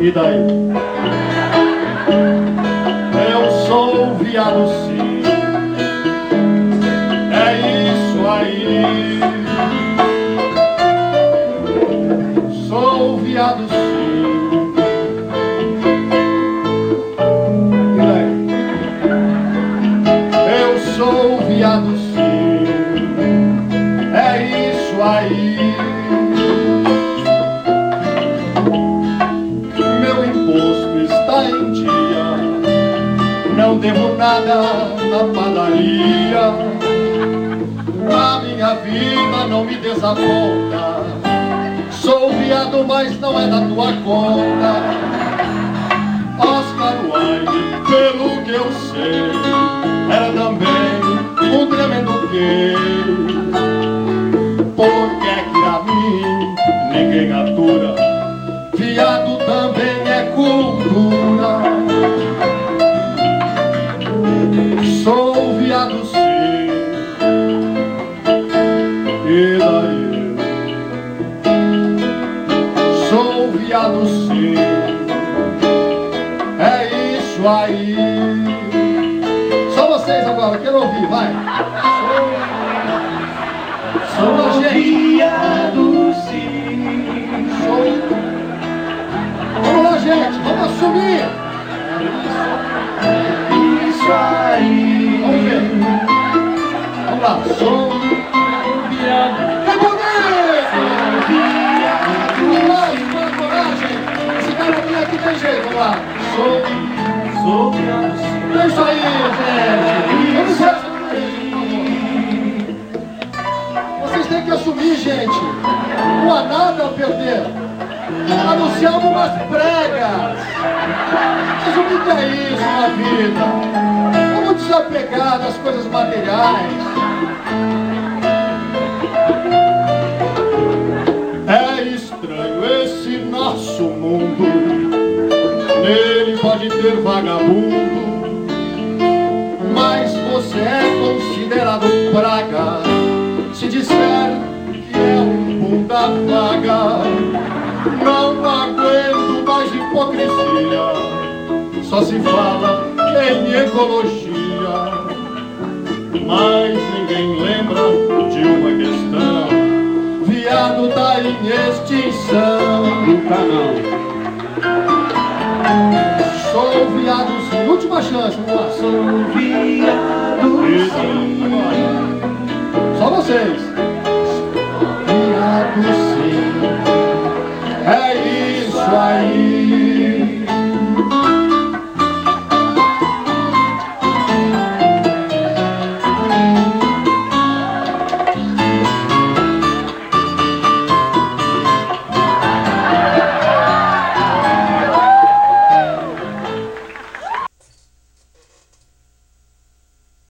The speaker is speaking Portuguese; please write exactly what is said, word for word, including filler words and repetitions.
E daí? Eu sou viado sim, é isso aí. Sou viado sim. E daí? Eu sou viado sim, é isso aí. Em dia, não devo nada na padaria. A minha vida não me desaponta. Sou viado, mas não é da tua conta. Oscar Wilde, pelo que eu sei, era também um tremendo gay. Por que é que a mim ninguém atura? Viado também é cultura. Sou viado sim. E daí? Sou viado sim, é isso aí. Só vocês agora, quero ouvir, vai. Sou, sou viado sim. Sou. Vamos lá, gente, vamos assumir. Isso aí. Vamos ver. Vamos lá. Sou viado. Que bonito! Sou viado. Vamos lá, com coragem. Esse cara aqui, aqui tem jeito, vamos lá. Sou, sou viado. É isso aí, gente. Vamos ver. Vocês têm que assumir, gente. Não há nada a perder. Anunciar algumas pregas. Mas o que é isso na vida? Vamos desapegar das coisas materiais. É estranho esse nosso mundo. Nele pode ter vagabundo, mas você é considerado praga se disser que é um bunda vaga. Não aguento mais hipocrisia, só se fala em ecologia, mas ninguém lembra de uma questão: viado tá em extinção. Nunca não. Sou viado sim, última chance, vamos lá. Sou viado sim. Só vocês.